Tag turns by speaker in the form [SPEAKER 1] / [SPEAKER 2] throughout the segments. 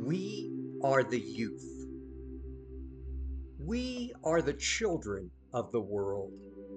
[SPEAKER 1] We are the youth. We are the children of the world.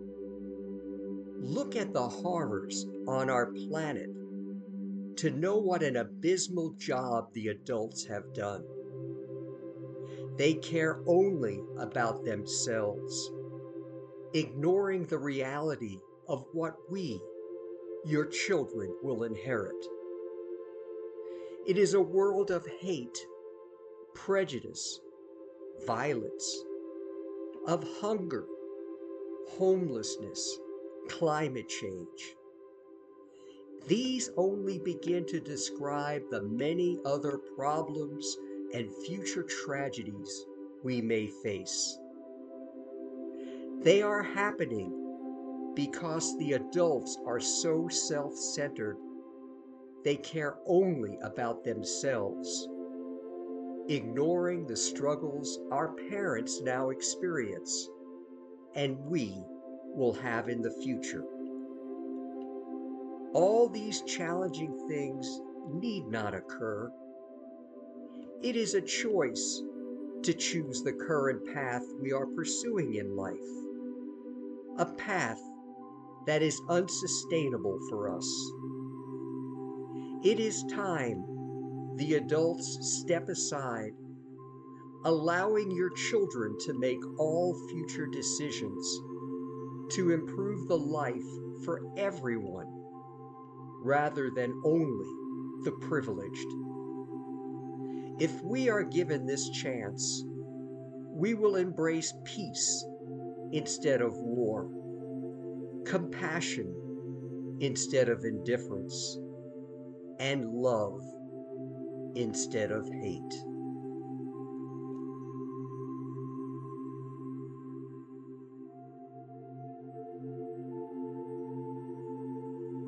[SPEAKER 1] Look at the horrors on our planet to know what an abysmal job the adults have done. They care only about themselves, ignoring the reality of what we, your children, will inherit. It is a world of hate, prejudice, violence, of hunger, homelessness, climate change. These only begin to describe the many other problems and future tragedies we may face. They are happening because the adults are so self-centered. They care only about themselves, ignoring the struggles our parents now experience and we will have in the future. All these challenging things need not occur. It is a choice to choose the current path we are pursuing in life, a path that is unsustainable for us. It is time the adults step aside, allowing your children to make all future decisions to improve the life for everyone rather than only the privileged. If we are given this chance, we will embrace peace instead of war, compassion instead of indifference, and love instead of hate.